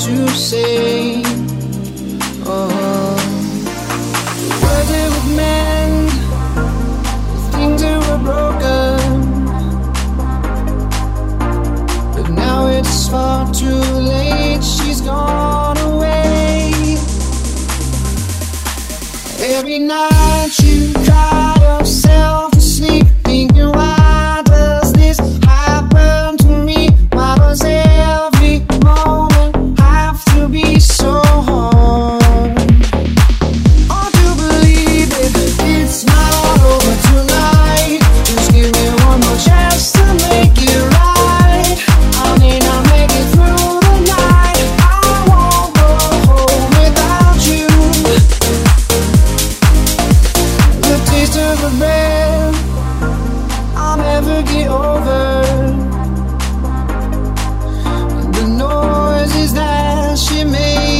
to say. Oh, words that would mend things that were broken, but now it's far too late. She's gone away. Every night you cry yourself to sleep, thinking, why does this happen to me? Why does every moment have to be so hard? Hard to believe it, it's not over tonight. Just give me one more chance to make it right. I may not make it through the night. I won't go home without you. The taste of regret I'll never get over. The noises that she made